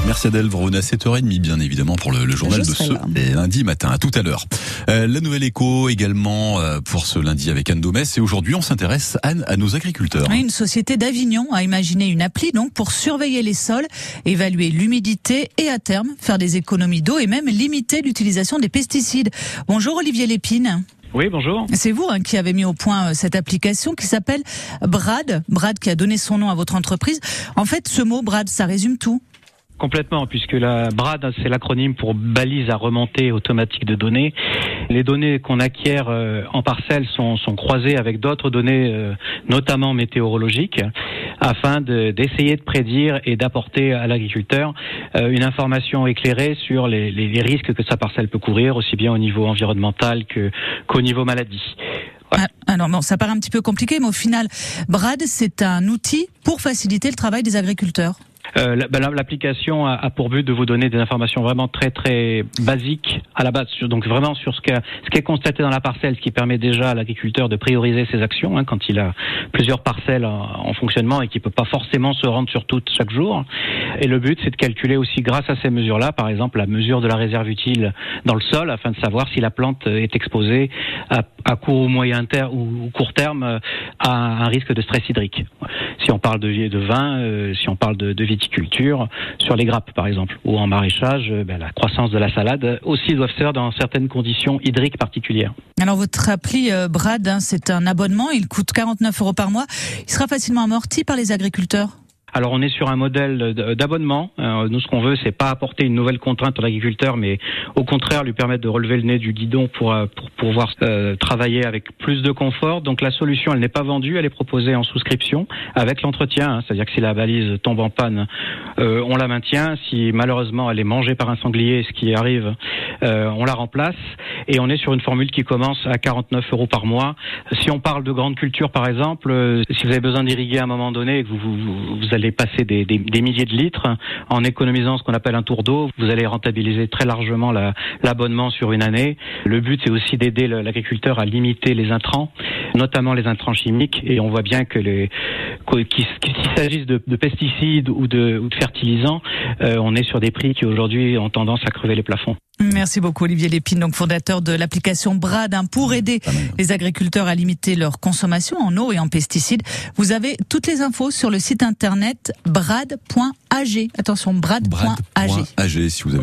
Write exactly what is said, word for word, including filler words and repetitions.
Merci Adèle, vous revenez à sept heures trente bien évidemment pour le, le journal Je de ce là. lundi matin. À tout à l'heure. Euh, la Nouvelle Écho également euh, pour ce lundi avec Anne Domès. Et aujourd'hui, on s'intéresse, Anne, à nos agriculteurs. Oui, une société d'Avignon a imaginé une appli donc pour surveiller les sols, évaluer l'humidité et à terme faire des économies d'eau et même limiter l'utilisation des pesticides. Bonjour Olivier Lépine. Oui, bonjour. C'est vous hein, qui avez mis au point euh, cette application qui s'appelle Brad. Brad qui a donné son nom à votre entreprise. En fait, ce mot Brad, ça résume tout. Complètement, puisque la BRAD, c'est l'acronyme pour balise à remontée automatique de données. Les données qu'on acquiert euh, en parcelle sont, sont croisées avec d'autres données, euh, notamment météorologiques, afin de, d'essayer de prédire et d'apporter à l'agriculteur euh, une information éclairée sur les, les, les risques que sa parcelle peut courir, aussi bien au niveau environnemental que, qu'au niveau maladie. Ah, alors bon, ça paraît un petit peu compliqué, mais au final, Brad, c'est un outil pour faciliter le travail des agriculteurs. Euh, l'application a pour but de vous donner des informations vraiment très très basiques à la base, donc vraiment sur ce, que, ce qui est constaté dans la parcelle, ce qui permet déjà à l'agriculteur de prioriser ses actions hein, quand il a plusieurs parcelles en, en fonctionnement et qu'il peut pas forcément se rendre sur toutes chaque jour. Et le but, c'est de calculer aussi grâce à ces mesures-là, par exemple la mesure de la réserve utile dans le sol, afin de savoir si la plante est exposée à, à court ou moyen terme ou court terme à un risque de stress hydrique. Si on parle de, de vin, euh, si on parle de, de viticulture, sur les grappes par exemple, ou en maraîchage, ben, la croissance de la salade aussi doivent se faire dans certaines conditions hydriques particulières. Alors votre appli euh, Brad, hein, c'est un abonnement, il coûte quarante-neuf euros par mois, il sera facilement amorti par les agriculteurs? Alors on est sur un modèle d'abonnement. Euh, nous, ce qu'on veut, c'est pas apporter une nouvelle contrainte à l'agriculteur, mais au contraire lui permettre de relever le nez du guidon pour pour pouvoir euh, travailler avec plus de confort. Donc la solution, elle n'est pas vendue, elle est proposée en souscription avec l'entretien. Hein, c'est-à-dire que si la balise tombe en panne, euh, on la maintient. Si malheureusement elle est mangée par un sanglier, ce qui arrive, euh, on la remplace. Et on est sur une formule qui commence à quarante-neuf euros par mois. Si on parle de grandes cultures, par exemple, euh, si vous avez besoin d'irriguer à un moment donné et que vous vous, vous allez passer des, des, des milliers de litres en économisant ce qu'on appelle un tour d'eau, vous allez rentabiliser très largement la, l'abonnement sur une année. Le but, c'est aussi d'aider l'agriculteur à limiter les intrants, notamment les intrants chimiques, et on voit bien que les, qu'il, qu'il s'agisse de, de pesticides ou de, ou de fertilisants, euh, on est sur des prix qui aujourd'hui ont tendance à crever les plafonds. Merci beaucoup Olivier Lépine, donc fondateur de l'application Brad hein, pour aider les agriculteurs à limiter leur consommation en eau et en pesticides. Vous avez toutes les infos sur le site internet brad point a g. Attention, brad point a g. brad point a g si vous avez